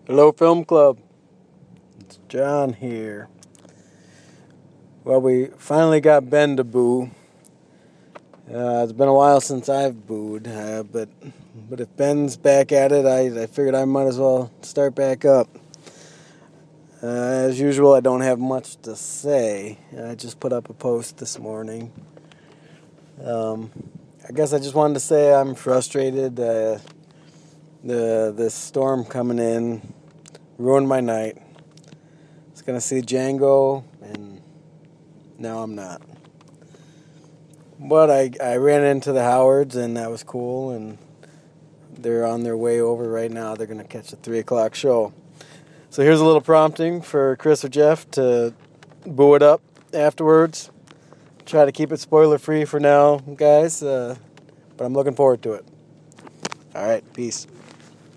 Hello, Film Club. It's John here. Well, we finally got Ben to boo. It's been a while since I've booed, but if Ben's back at it, I figured I might as well start back up. As usual, I don't have much to say. I just put up a post this morning. I guess I just wanted to say I'm frustrated. This storm coming in ruined my night. I was gonna see Django, and now I'm not. But I ran into the Howards, and that was cool, and they're on their way over right now. They're going to catch the 3 o'clock show. So here's a little prompting for Chris or Jeff to boo it up afterwards. Try to keep it spoiler-free for now, guys, but I'm looking forward to it. All right, peace.